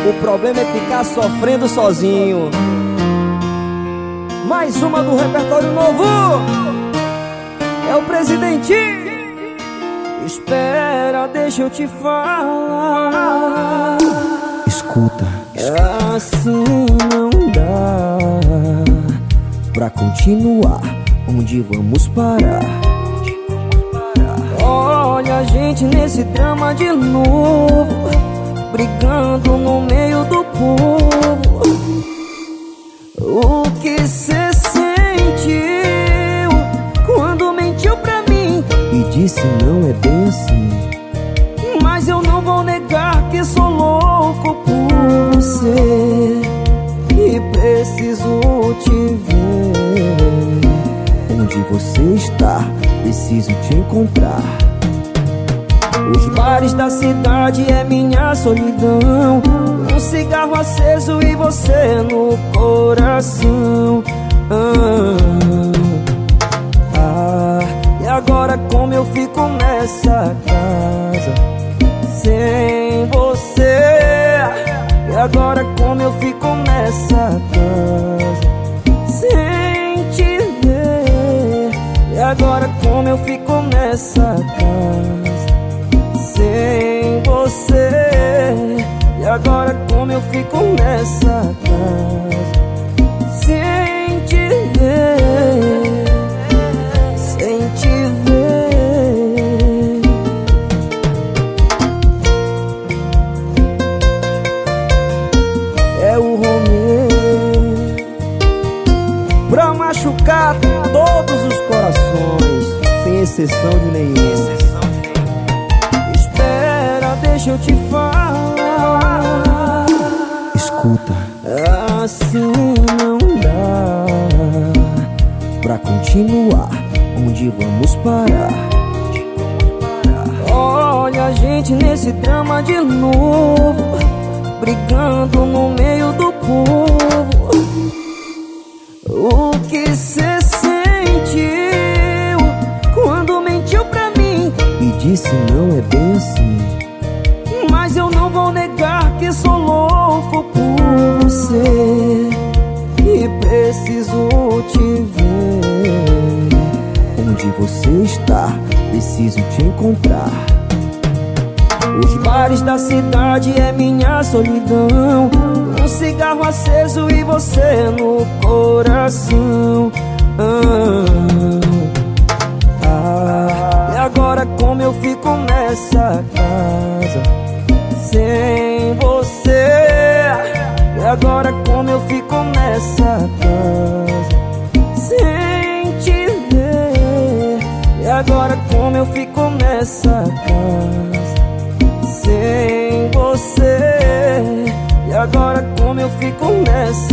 O problema é ficar sofrendo sozinho. Mais uma do repertório novo. É o Presidente. Espera, deixa eu te falar. Escuta. Assim não dá pra continuar. Onde vamos parar? Olha a gente nesse drama de novo, brigando no meio do povo. O que cê sentiu quando mentiu pra mim E disse não é bem assim. Mas eu não vou negar que sou louco por você e preciso te ver. Onde você está, preciso te encontrar. Os bares da cidade é minha solidão, um cigarro aceso e você no coração. E agora como eu fico nessa casa sem você? E agora como eu fico nessa casa sem te ver? E agora como eu fico nessa casa sem você? E agora como eu fico nessa casa sem te ver? Sem te ver. É o Romeu pra machucar todos os corações, sem exceção de nenhum. Deixa eu te falar. Escuta. Assim não dá pra continuar. Onde vamos parar? Olha a gente nesse drama de novo, brigando no meio do povo. O que cê sentiu quando mentiu pra mim E disse não é bem assim. Mas eu não vou negar que sou louco por você e preciso te ver. Onde você está, preciso te encontrar. Os bares da cidade é minha solidão, um cigarro aceso e você no coração. E agora como eu fico nessa casa sem você? E agora como eu fico nessa casa sem te ver? E agora como eu fico nessa casa sem você? E agora como eu fico nessa